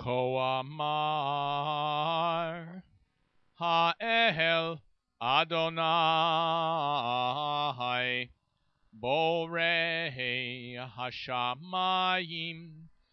כה אמר האל אדוני בורא השמיים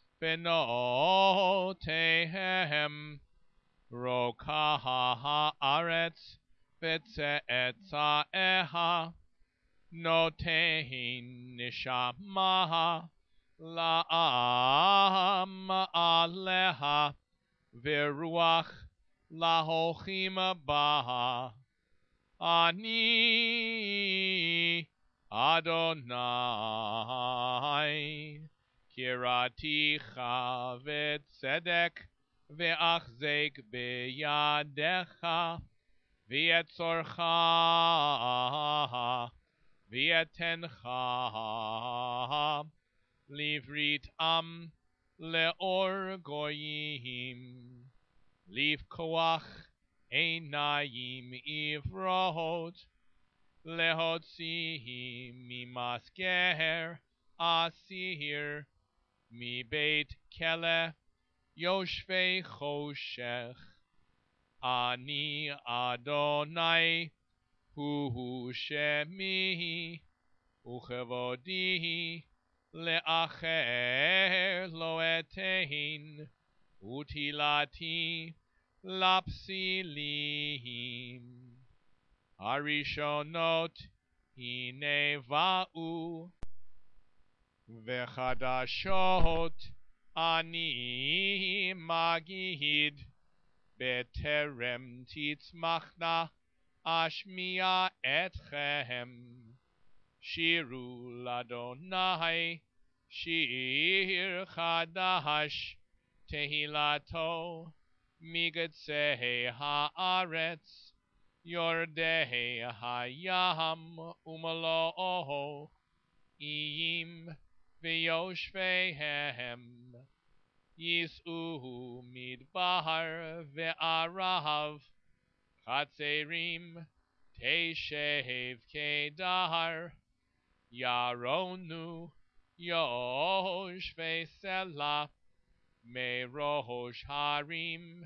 בנותיהם רוקה הארץ וצאצאיה נותן נשמה לעם עליה ורוח להולכים בה. אני אדוני קראתיך וצדק ואחזק בידך ויצורך ויתנך לברית עם לאור גויים לפקוח עיניים עיוורות להוציא ממסגר אסיר מבית כלא יושבי חושך. אני אדוני הוא שמי וכבודי לאחר לא אתן ותהילתי לפסילים. הראשונות הנה באו וחדשות אני מגיד בטרם תצמחנה אשמיע אתכם. שירו לאדוני שיר חדש תהילתו מקצה הארץ יורדי הים ומלואו איים ויושביהם ייסעו מדבר וערב חצרים תשב קדר ירונו יושבי סלע מראש הרים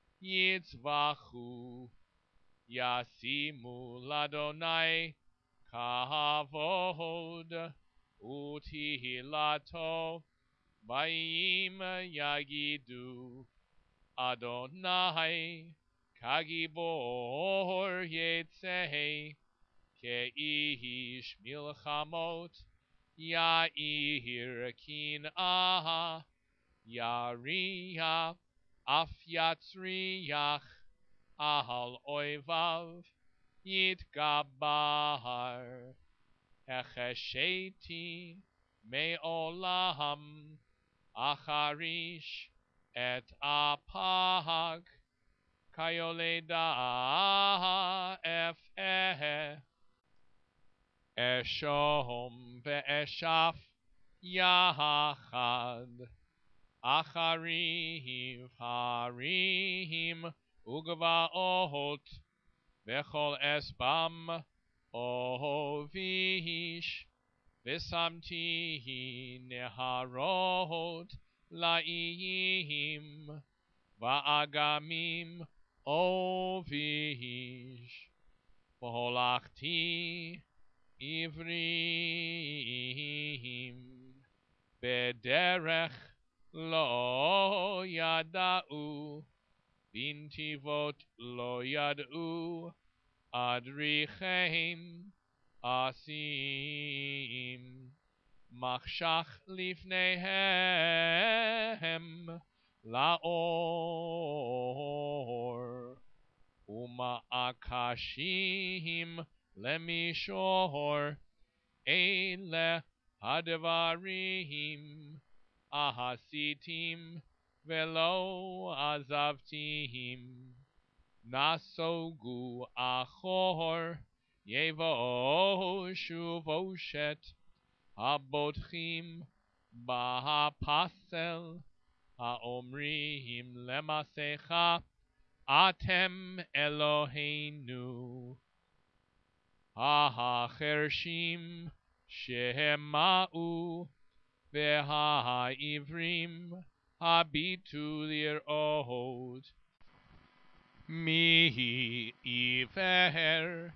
יצבחו ישימו לאדוני כבוד ותהילתו באים יגידו אדוני כגיבור יצא כאיש מלחמות יאיר קנאה יריע אף יצריח על אויביו יתגבר. החשיתי מעולם אחריש את אפק כיולדה אפעה אשום ואשף יחד אחריו הרים וגבעות וכל אסבם אוביש ושמתי נהרות לאיים ואגמים אוביש והולכתי עברים בדרך לא ידעו בנתיבות לא ידעו אדריכם אשים מחשך לפניהם לאור ומעקשים למישור. אלה הדברים עשיתם ולא עזבתם. נסוגו אחור יבושו בושת הבוטחים בפסל האומרים למסכה אתם אלוהינו. החרשים שמעו והעברים הביטו לראות. מי עיוור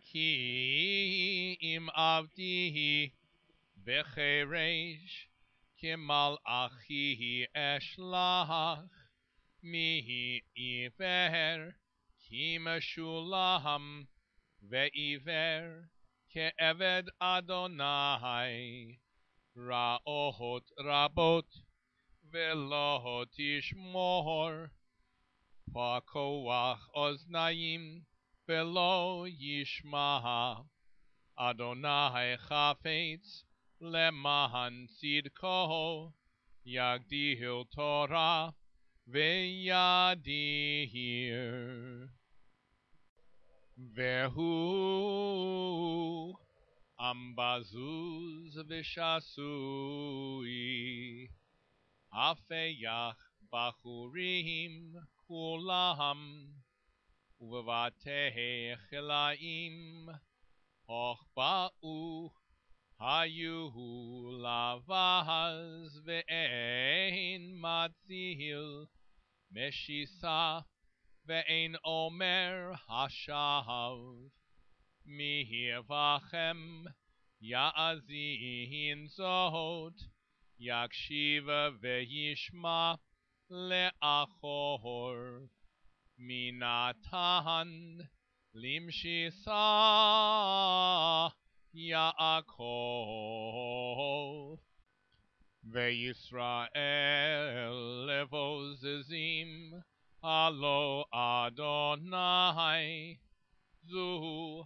כי אם עבדי בחירש כמלאכי אשלח. מי עיוור כי משולם ועיוור כעבד אדוני. רעות רבות ולא תשמור, פקוח אוזניים ולא ישמע. אדוני חפץ למען צדקו, יגדיל תורה וידיר. והוא עם בזוז ושסוי, הפך בחורים כולם, ובבתי חלאים הוחבאו היו לבז, ואין מציל משיסה, ואין אומר השב. מי יבכם יאזין זאת, יקשיב וישמע לאחור. מי נתן למשיסה יעקב, וישראל לבוזזים, הלא אדוני זו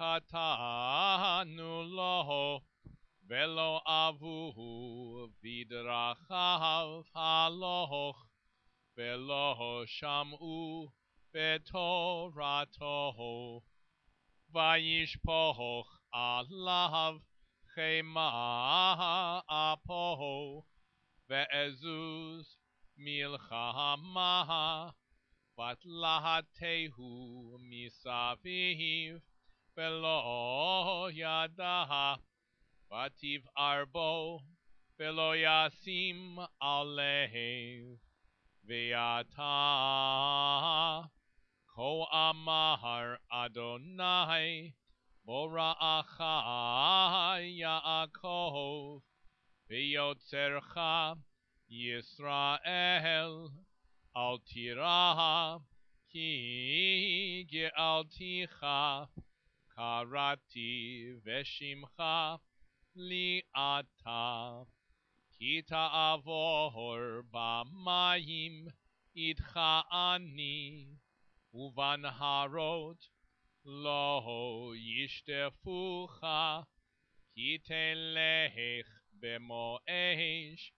חטאנו לו, ולא אבו בדרכיו הלוך, ולא שמעו בתורתו. וישפוך עליו חמה אפו, ועזוז מלחמה, ותלהטהו מסביב, ולא ידע. ותבער בו, ולא ישים עליו. ועתה כה אמר אדוני, בוראך יעקב, ויוצרך ישראל, אל תירא, כי גאלתיך, קראתי בשמך לי אתה. כי תעבור במים איתך אני, ובנהרות לא ישטפוך. כי תלך במו אש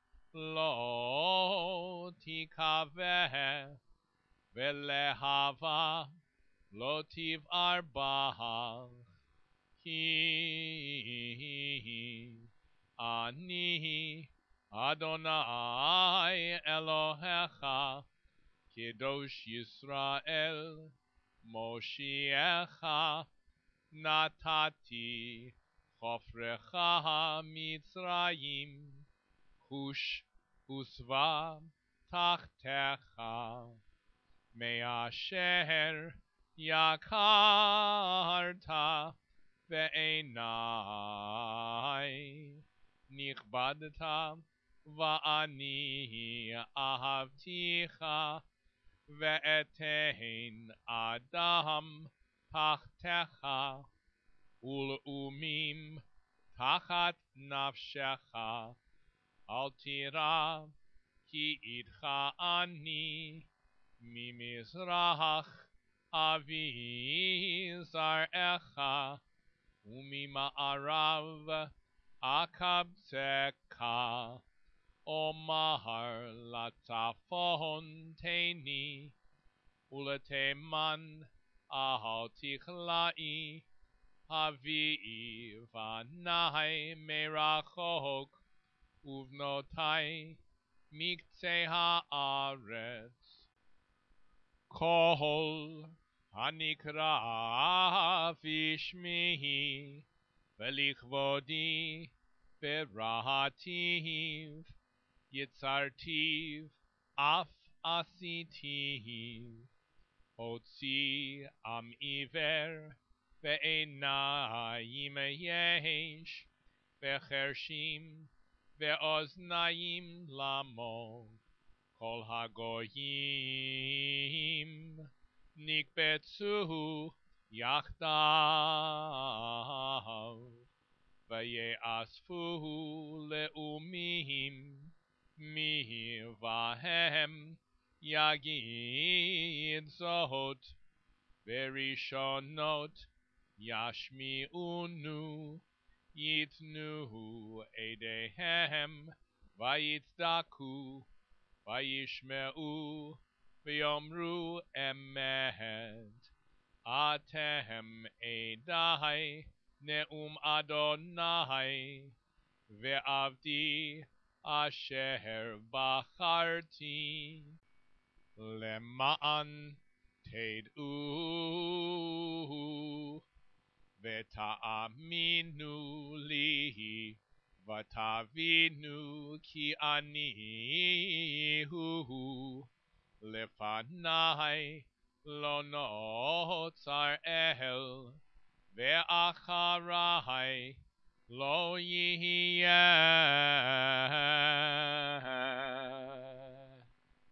לא תכבה, ולהבה לא תבער בך. כי אני אדוני אלוהיך, קדוש ישראל מושיעך. נתתי חופרך מצרים, כוש וסבא תחתיך. מאשר יכרת בעיני נכבדת, ואני אהבתיך. ואתן אדם תחתיך, ולאומים תחת נפשך. אל תירא, כי איתך אני, ממזרח אביא זרעך, וממערב אקבצך. אומר לצפון תני, ולתימן אל תכלאי. הביאי בני מרחוק, ובנותי מקצה הארץ. כל הנקרא בשמי, ולכבודי בראתיו, יצרתיו אף עשיתי הוציא עם עיוור ועיניים יש וחרשים ואוזניים למות כל הגויים נקבצו יחדיו ויאספו לאומים מי בהם יגיד זאת וראשונות ישמיעונו יתנו עדיהם ויצדקו וישמעו ויאמרו אמת אתם עדי נאום אדוני ועבדי אשר בחרתי למען תדעו ותאמינו לי ותבינו כי אני הוא לפני לא נוצר אל ואחרי לא יהיה